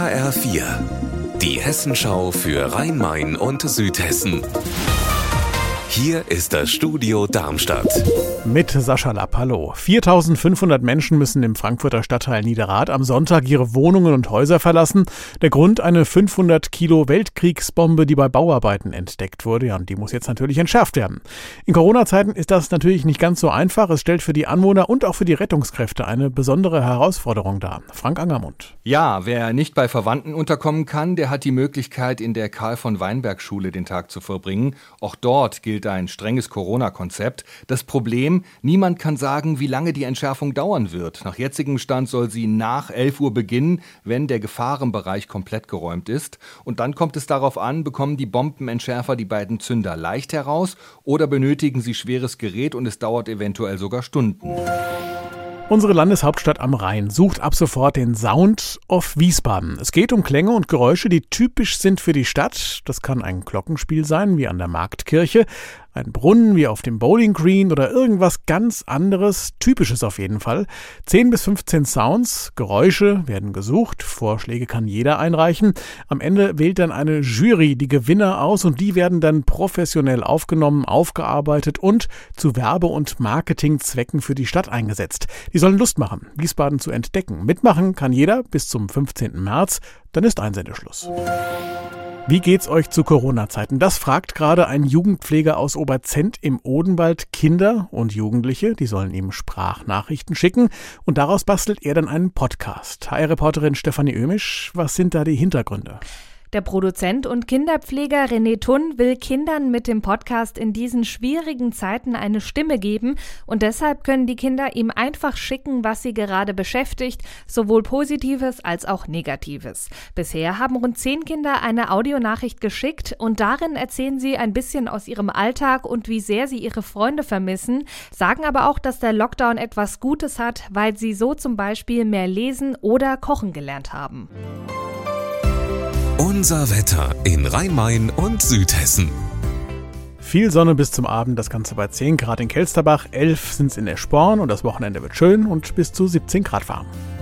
HR4, die Hessenschau für Rhein-Main und Südhessen. Hier ist das Studio Darmstadt. Mit Sascha Lapp, hallo. 4.500 Menschen müssen im Frankfurter Stadtteil Niederrad am Sonntag ihre Wohnungen und Häuser verlassen. Der Grund: eine 500 Kilo Weltkriegsbombe, die bei Bauarbeiten entdeckt wurde. Ja, und die muss jetzt natürlich entschärft werden. In Corona-Zeiten ist das natürlich nicht ganz so einfach. Es stellt für die Anwohner und auch für die Rettungskräfte eine besondere Herausforderung dar. Frank Angermund. Ja, wer nicht bei Verwandten unterkommen kann, der hat die Möglichkeit, in der Karl-von-Weinberg-Schule den Tag zu verbringen. Auch dort gilt ein strenges Corona-Konzept. Das Problem: niemand kann sagen, wie lange die Entschärfung dauern wird. Nach jetzigem Stand soll sie nach 11 Uhr beginnen, wenn der Gefahrenbereich komplett geräumt ist. Und dann kommt es darauf an, bekommen die Bombenentschärfer die beiden Zünder leicht heraus oder benötigen sie schweres Gerät und es dauert eventuell sogar Stunden. Unsere Landeshauptstadt am Rhein sucht ab sofort den Sound of Wiesbaden. Es geht um Klänge und Geräusche, die typisch sind für die Stadt. Das kann ein Glockenspiel sein, wie an der Marktkirche, ein Brunnen wie auf dem Bowling Green oder irgendwas ganz anderes, Typisches auf jeden Fall. 10 bis 15 Sounds, Geräusche werden gesucht, Vorschläge kann jeder einreichen. Am Ende wählt dann eine Jury die Gewinner aus und die werden dann professionell aufgenommen, aufgearbeitet und zu Werbe- und Marketingzwecken für die Stadt eingesetzt. Die sollen Lust machen, Wiesbaden zu entdecken. Mitmachen kann jeder bis zum 15. März, dann ist Einsendeschluss. Wie geht's euch zu Corona-Zeiten? Das fragt gerade ein Jugendpfleger aus Oberzent im Odenwald Kinder und Jugendliche. Die sollen ihm Sprachnachrichten schicken und daraus bastelt er dann einen Podcast. HR-Reporterin Stefanie Ömisch, was sind da die Hintergründe? Der Produzent und Kinderpfleger René Thun will Kindern mit dem Podcast in diesen schwierigen Zeiten eine Stimme geben und deshalb können die Kinder ihm einfach schicken, was sie gerade beschäftigt, sowohl Positives als auch Negatives. Bisher haben rund 10 Kinder eine Audionachricht geschickt und darin erzählen sie ein bisschen aus ihrem Alltag und wie sehr sie ihre Freunde vermissen, sagen aber auch, dass der Lockdown etwas Gutes hat, weil sie so zum Beispiel mehr lesen oder kochen gelernt haben. Unser Wetter in Rhein-Main und Südhessen. Viel Sonne bis zum Abend, das Ganze bei 10 Grad in Kelsterbach, 11 sind es in Eschborn und das Wochenende wird schön und bis zu 17 Grad warm.